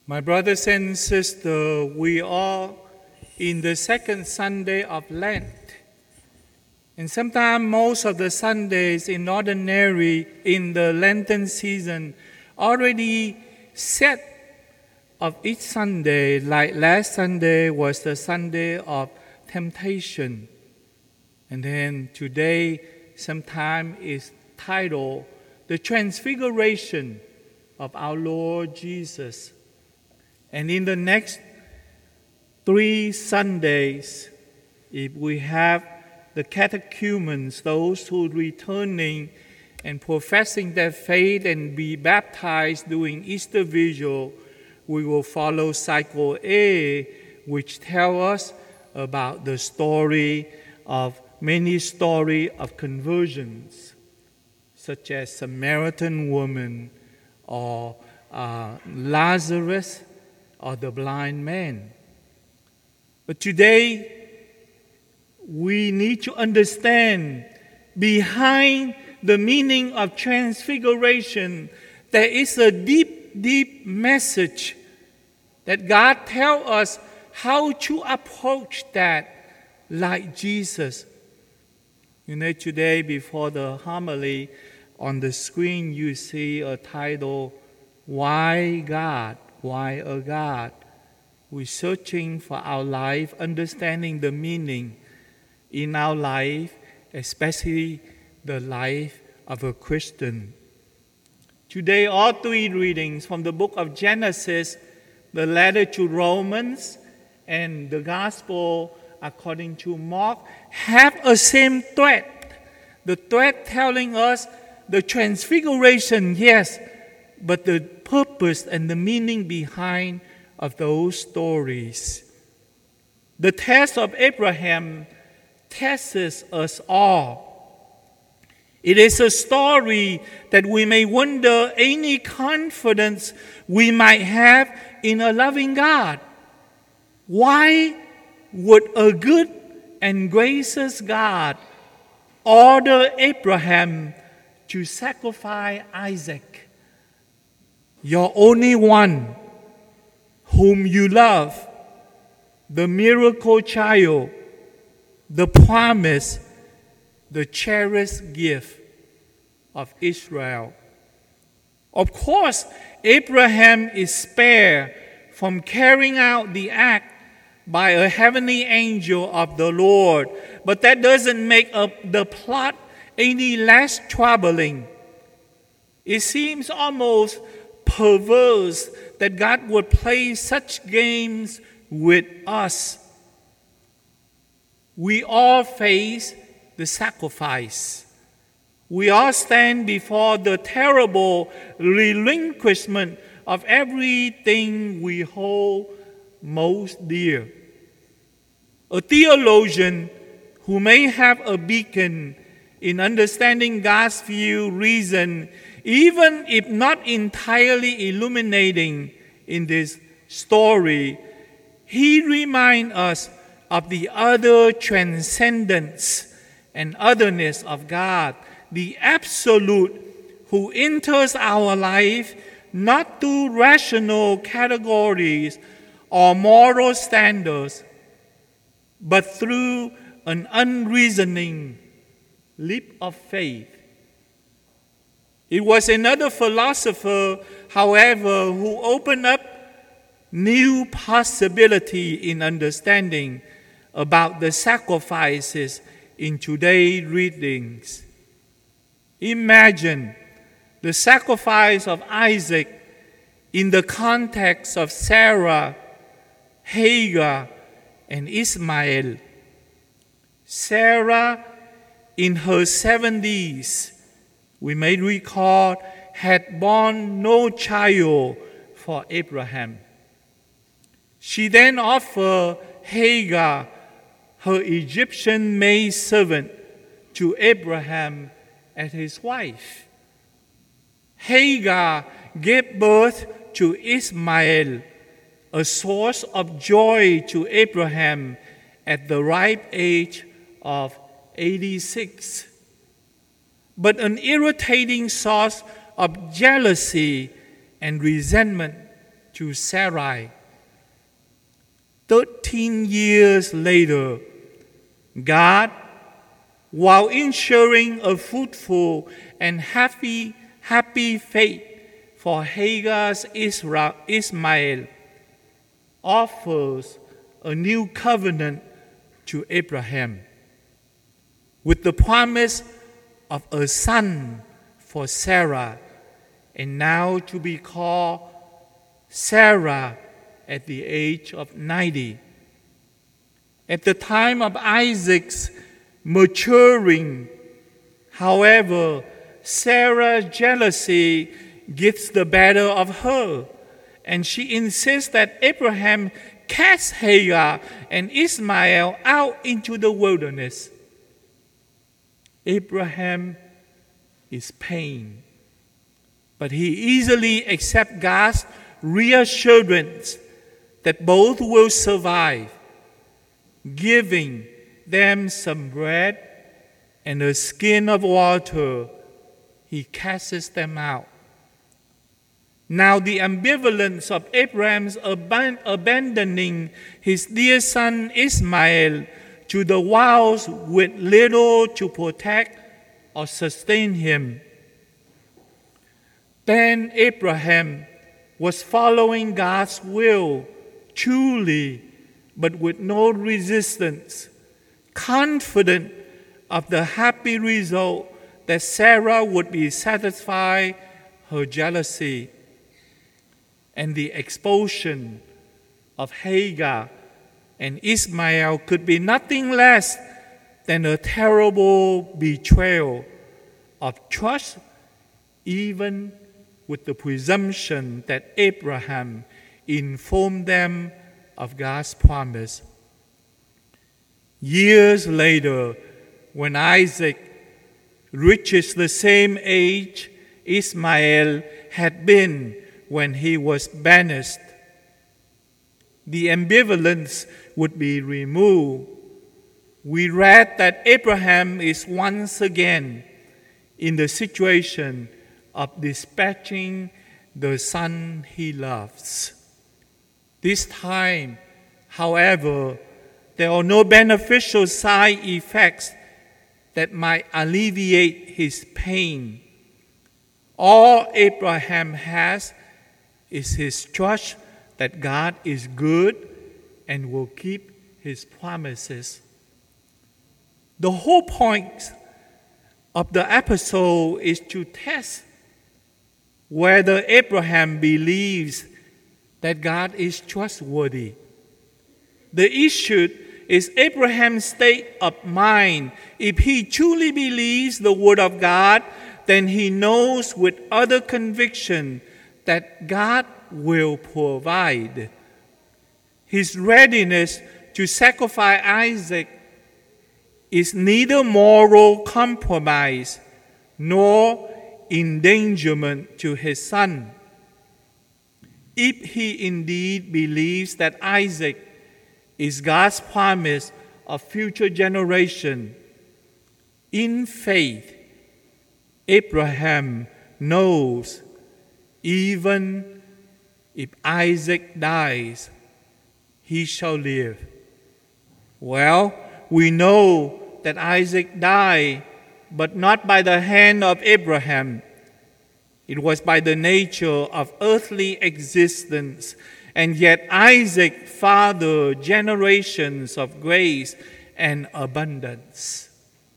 My brothers and sisters, we are in the second Sunday of Lent. And sometimes most of the Sundays in the Lenten season already set of each Sunday, like last Sunday was the Sunday of temptation. And then today, sometime is titled The Transfiguration of our Lord Jesus. And in the next 3 Sundays, if we have the catechumens, those who are returning and professing their faith and be baptized during Easter Vigil, we will follow cycle A, which tells us about the many stories of conversions, such as Samaritan woman or Lazarus or the blind man. But today, we need to understand behind the meaning of transfiguration, there is a deep, deep message that God tells us how to approach that like Jesus. You know, today before the homily, on the screen you see a title, Why God? Why a God? We're searching for our life, understanding the meaning in our life, especially the life of a Christian. Today, all 3 readings from the book of Genesis, the letter to Romans, and the Gospel according to Mark have a same thread. The thread telling us the transfiguration, yes, but the purpose and the meaning behind of those stories. The test of Abraham tests us all. It is a story that we may wonder any confidence we might have in a loving God. Why would a good and gracious God order Abraham to sacrifice Isaac, your only one, whom you love, the miracle child, the promise, the cherished gift of Israel? Of course, Abraham is spared from carrying out the act by a heavenly angel of the Lord, but that doesn't make the plot any less troubling. It seems almost perverse that God would play such games with us. We all face the sacrifice. We all stand before the terrible relinquishment of everything we hold most dear. A theologian who may have a beacon in understanding God's view, reason, even if not entirely illuminating in this story, he reminds us of the other transcendence and otherness of God, the Absolute, who enters our life not through rational categories or moral standards, but through an unreasoning leap of faith. It was another philosopher, however, who opened up new possibility in understanding about the sacrifices in today's readings. Imagine the sacrifice of Isaac in the context of Sarah, Hagar, and Ishmael. Sarah, in her 70s, we may recall, had borne no child for Abraham. She then offered Hagar, her Egyptian maidservant, to Abraham as his wife. Hagar gave birth to Ishmael, a source of joy to Abraham at the ripe age of 86. But an irritating source of jealousy and resentment to Sarai. 13 years later, God, while ensuring a fruitful and happy fate for Hagar's Ishmael, offers a new covenant to Abraham with the promise of a son for Sarah, and now to be called Sarah at the age of 90. At the time of Isaac's maturing, however, Sarah's jealousy gets the better of her, and she insists that Abraham cast Hagar and Ishmael out into the wilderness. Abraham is pained, but he easily accepts God's reassurance that both will survive, giving them some bread and a skin of water. He casts them out. Now the ambivalence of Abraham's abandoning his dear son Ishmael to the wilds with little to protect or sustain him. Then Abraham was following God's will truly, but with no resistance, confident of the happy result that Sarah would be satisfied her jealousy, and the expulsion of Hagar and Ishmael could be nothing less than a terrible betrayal of trust, even with the presumption that Abraham informed them of God's promise. Years later, when Isaac reaches the same age Ishmael had been when he was banished, the ambivalence would be removed. We read that Abraham is once again in the situation of dispatching the son he loves. This time, however, there are no beneficial side effects that might alleviate his pain. All Abraham has is his trust that God is good and will keep his promises. The whole point of the episode is to test whether Abraham believes that God is trustworthy. The issue is Abraham's state of mind. If he truly believes the word of God, then he knows with utter conviction that God will provide. His readiness to sacrifice Isaac is neither moral compromise nor endangerment to his son. If he indeed believes that Isaac is God's promise of future generation, in faith, Abraham knows even if Isaac dies, he shall live. Well, we know that Isaac died, but not by the hand of Abraham. It was by the nature of earthly existence, and yet Isaac fathered generations of grace and abundance.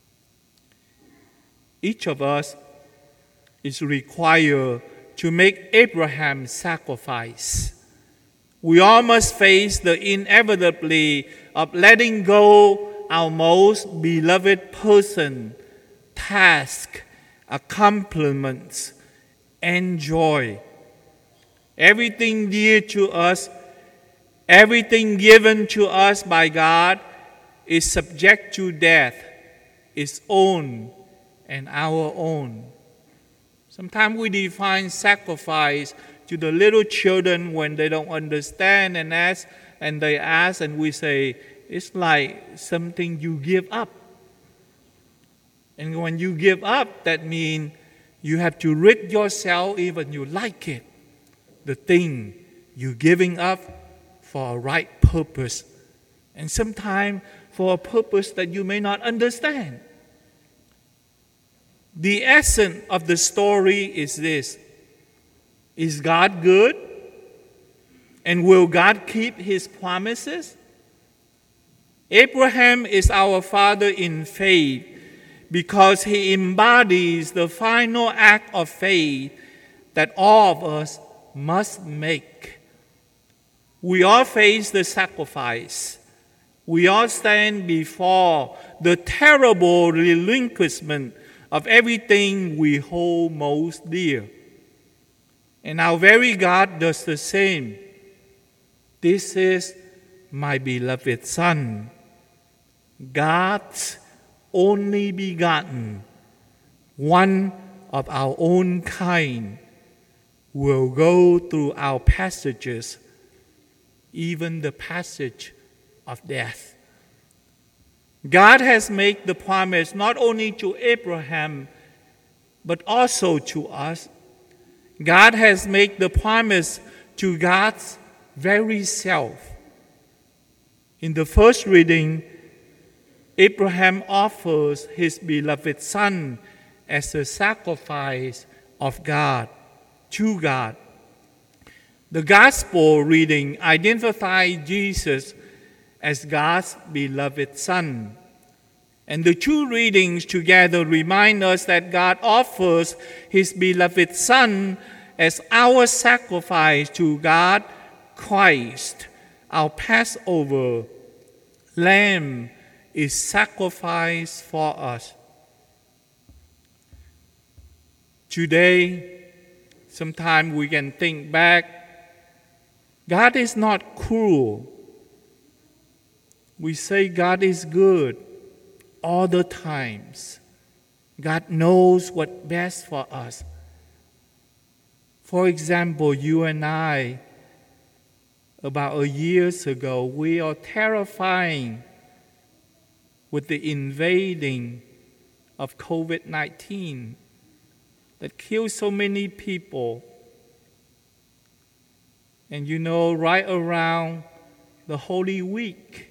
Each of us is required to make Abraham's sacrifice. We all must face the inevitability of letting go our most beloved person, task, accomplishments, and joy. Everything dear to us, everything given to us by God is subject to death, its own and our own. Sometimes we define sacrifice to the little children when they don't understand and ask, and they ask, and we say, it's like something you give up. And when you give up, that means you have to rid yourself, even you like it, the thing you're giving up for a right purpose, and sometimes for a purpose that you may not understand. The essence of the story is this: is God good? And will God keep his promises? Abraham is our father in faith because he embodies the final act of faith that all of us must make. We all face the sacrifice. We all stand before the terrible relinquishment of everything we hold most dear. And our very God does the same. This is my beloved Son, God's only begotten, one of our own kind, will go through our passages, even the passage of death. God has made the promise not only to Abraham, but also to us. God has made the promise to God's very self. In the first reading, Abraham offers his beloved son as a sacrifice of God, to God. The gospel reading identifies Jesus as God's beloved Son. And the two readings together remind us that God offers his beloved Son as our sacrifice to God, Christ, our Passover lamb, is sacrificed for us. Today, sometimes we can think back, God is not cruel. We say God is good all the times. God knows what's best for us. For example, you and I, about a year ago, we are terrifying with the invading of COVID-19 that killed so many people. And you know, right around the Holy Week,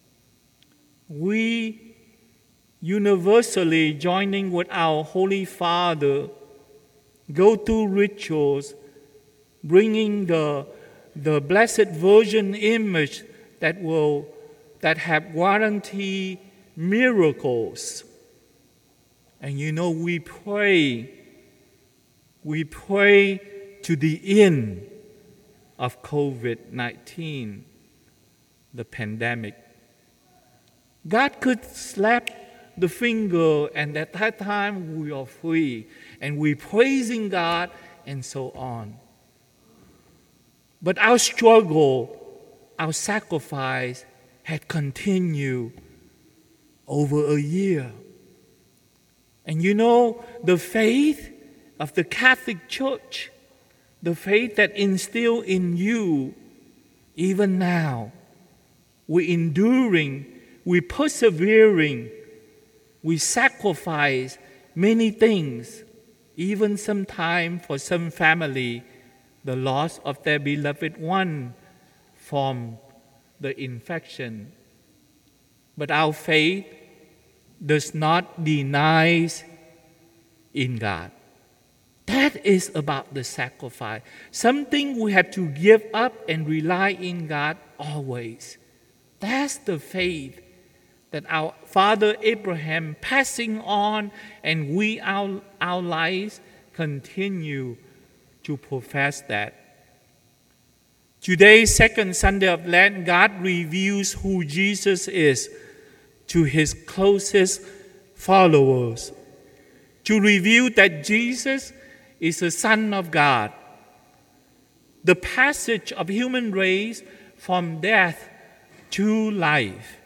we universally joining with our Holy Father go through rituals, bringing the Blessed Virgin image that have guaranteed miracles. And you know, we pray to the end of COVID-19, the pandemic. God could slap the finger, and at that time we are free, and we praising God, and so on. But our struggle, our sacrifice had continued over a year. And you know, the faith of the Catholic Church, the faith that instilled in you, even now, we're enduring, we're persevering, we sacrifice many things, even sometimes for some family, the loss of their beloved one from the infection. But our faith does not deny in God. That is about the sacrifice. Something we have to give up and rely in God always. That's the faith that our father Abraham passing on, and we, our lives, continue to profess that. Today, second Sunday of Lent, God reveals who Jesus is to his closest followers. To reveal that Jesus is the Son of God, the passage of human race from death to life.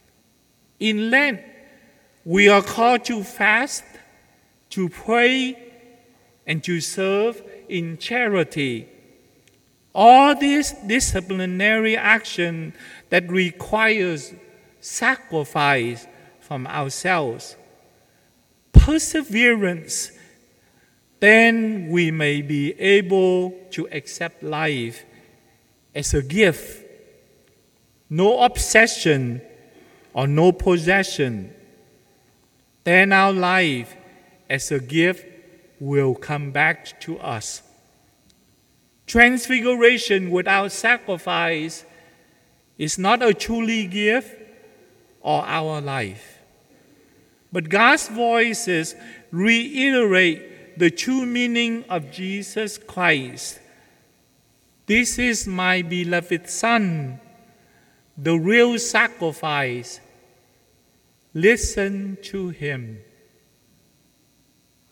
In Lent, we are called to fast, to pray, and to serve in charity. All this disciplinary action that requires sacrifice from ourselves, perseverance, then we may be able to accept life as a gift, no obsession or no possession, then our life as a gift will come back to us. Transfiguration without sacrifice is not a truly gift or our life. But God's voices reiterate the true meaning of Jesus Christ. This is my beloved Son, the real sacrifice. Listen to him.